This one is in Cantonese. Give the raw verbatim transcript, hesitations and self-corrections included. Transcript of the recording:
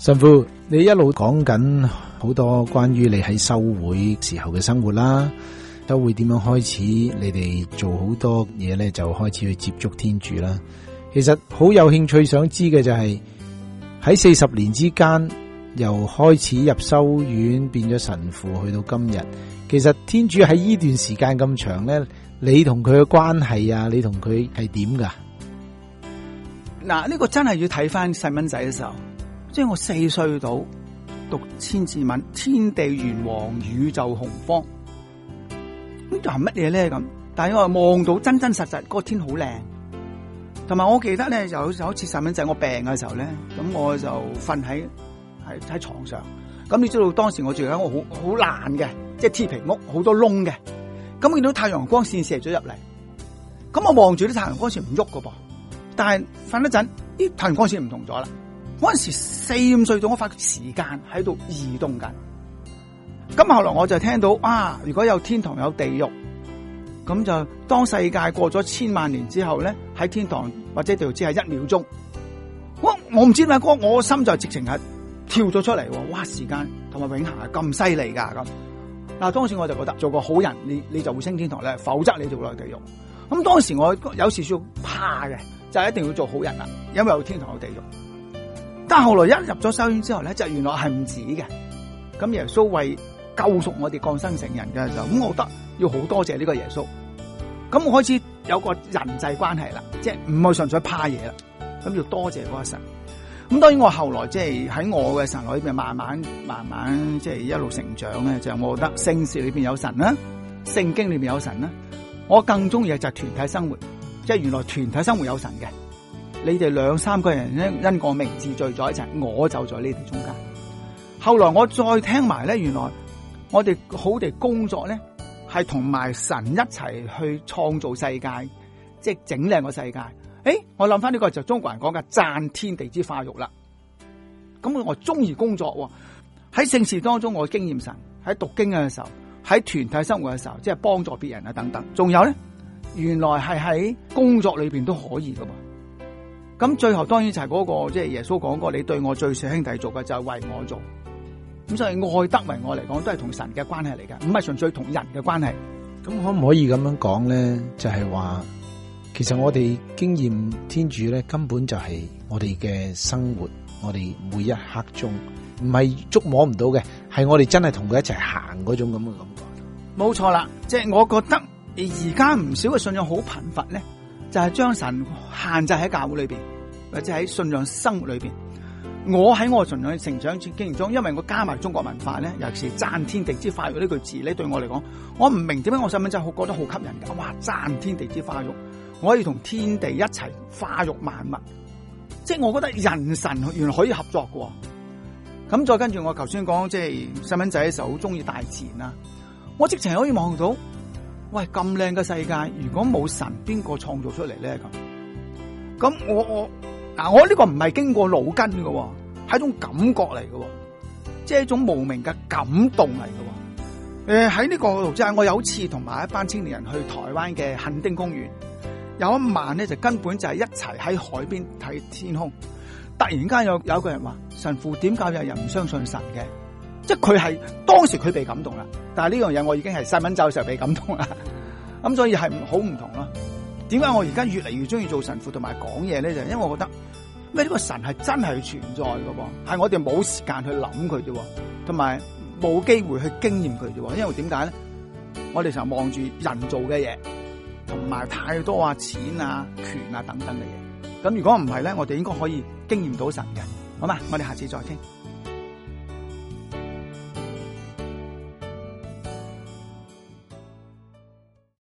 神父，你一路講緊好多關於你喺修會時候嘅生活啦，修會點樣開始，你哋做好多嘢咧，就開始去接觸天主啦。其實好有興趣想知嘅就係喺四十年之間，由開始入修院變咗神父，去到今日，其實天主喺呢段時間咁長咧，你同佢嘅關係啊，你同佢係點噶？ 嗱，呢個真係要睇翻細蚊仔嘅時候，即係我四歲到讀千字文，天地玄黃，宇宙洪荒，咁就係乜嘢咧咁？但係我望到真真實實嗰個天好靚，同埋我記得咧，有有一次細蚊仔我病嘅時候咧，咁我就瞓喺喺喺床上，咁你知道當時我住喺我好好爛嘅，即係鐵皮屋，好多窿嘅，咁見到太陽光線射咗入嚟，咁我望住啲太陽光線唔喐噶噃。但係瞓一陣，啲太陽光線唔同咗啦。嗰陣時四五歲到，我發覺時間喺度移動緊。咁後來我就聽到啊，如果有天堂有地獄，咁就當世界過咗千萬年之後咧，喺天堂或者地獄只係一秒鐘。我我唔知點解，我心就直情係跳咗出嚟。哇！時間同埋永恆係咁犀利噶咁。嗱，當時我就覺得做個好人，你你就會升天堂咧，否則你就會落地獄。咁當時我有時少怕嘅。就一定要做好人啦，因為有天堂有地獄。但係後來一入咗修院之後咧，就原來係唔止嘅。咁耶穌為救贖我哋降生成人嘅時候，咁我覺得要好多謝呢個耶穌。咁我開始有個人際關係啦，即係唔係純粹怕嘢啦。咁要多謝嗰個神。咁當然我後來即係喺我嘅神裏邊慢慢慢慢即係一路成長咧，就係我覺得聖事裏邊有神啦，聖經裏邊有神啦。我更中意嘅就係團體生活。即係原來團體生活有神嘅，你哋兩三個人咧因個名字聚在一齊，我就在你哋中間。後來我再聽埋咧，原來我哋好地工作咧，係同埋神一齊去創造世界，即係整靚個世界。誒，我諗翻呢個就中國人講嘅讚天地之化育啦。咁我中意工作喎，喺聖事當中我經驗神，喺讀經嘅時候，喺團體生活嘅時候，即係幫助別人啊等等。仲有咧。原來係喺工作裏邊都可以噶噃，咁最後當然就係嗰、那個即係、就是、耶穌講過，你對我最小兄弟做嘅就係為我做，咁所以愛德為我嚟講都係同神嘅關係嚟嘅，唔係純粹同人嘅關係。 咁可唔可以咁樣講咧？就係、是、話，其實我哋經驗天主咧，根本就係我哋嘅生活，我哋每一刻中唔係捉摸唔到嘅，係我哋真係同佢一齊行嗰種咁嘅感覺。 冇錯啦，即、就、係、是、我覺得。而而家唔少嘅信仰好貧乏咧，就係、是、將神限制喺教會裏邊，或者喺信仰生活裏邊。我喺我信仰嘅成長經驗中，因為我加埋中國文化咧，尤其是讚天地之化育呢句字咧，對我嚟講，我唔明點解我細蚊仔好覺得好吸引㗎。哇！讚天地之化育，我可以同天地一齊化育萬物，即係我覺得人神原來可以合作嘅。咁再跟住我頭先講，即係細蚊仔嘅時候好中意大自然啦，我直情可以望到。喂，咁靚嘅世界，如果冇神，邊個創造出嚟咧？咁，咁我我嗱，我呢個唔係經過腦筋嘅，係一種感覺嚟嘅，即係一種無名嘅感動嚟嘅。誒，喺呢個即係我有一次同埋一班青年人去台灣嘅墾丁公園，有一晚咧就根本就係一齊喺海邊睇天空。突然間有有一個人話：神父，點解有人唔相信神嘅？即係佢係當時佢被感動啦，但係呢樣嘢我已經係細蚊仔嘅時候被感動啦，咁所以係好唔同咯。點解我而家越嚟越中意做神父同埋講嘢咧？就係因為我覺得咩呢個神係真係存在嘅，係我哋冇時間去諗佢啫，同埋冇機會去經驗佢啫。因為點解咧？我哋成日望住人做嘅嘢，同埋太多啊錢啊權啊等等嘅嘢。咁如果唔係咧，我哋應該可以經驗到神嘅。好嘛，我哋下次再傾。